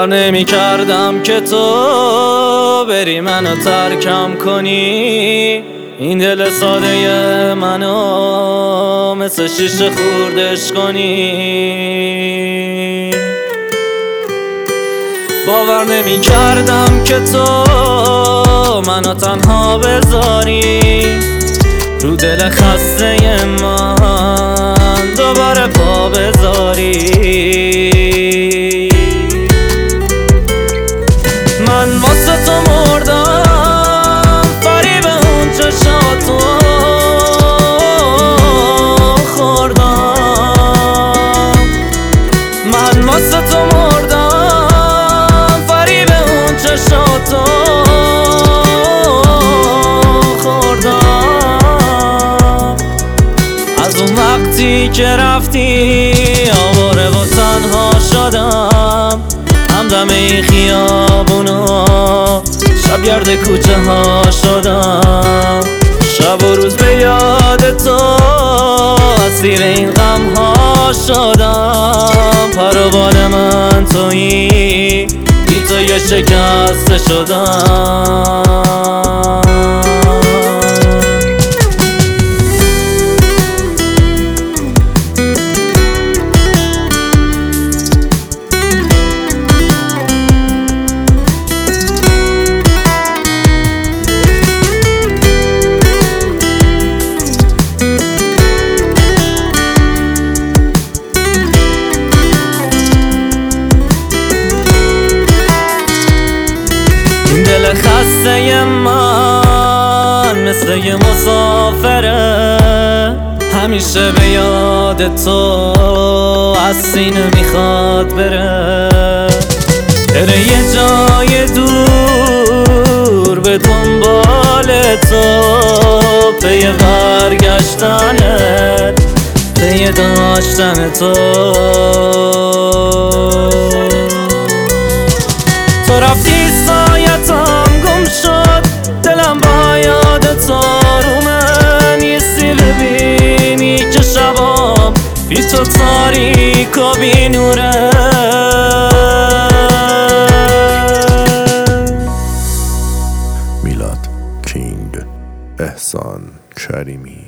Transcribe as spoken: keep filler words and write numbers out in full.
باور نمی کردم که تو بری منو ترکم کنی، این دل ساده منو مثل شیشه خوردش کنی. باور نمی کردم که تو منو تنها بذاری، رو دل خسته من دوباره پا بذاری. من واسه تو مردم، فریب اون چشاتو خوردم. من واسه تو مردم، فریب اون چشاتو خوردم. از اون وقتی که رفتی آواره و تنها شدم، همدم این خیابونا شب گرد کوچه ها شدم. شب و روز به یاد تو اسیر این غم ها شدم. پر و بال من تویی، بی تو یه شکسته شدم. دل خسته من مثل یه مسافره، همیشه به یاد تو از سینه میخواد بره. بره یه جای دور به دنبال تو، پی برگشتنت، پی داشتن تو. تو رفتی سایتم گم شد، دلم با یاد تو رو من نیستی. ببینی که شبام بی تو تاریک و بی نوره. میلاد کینگ، احسان کریمی.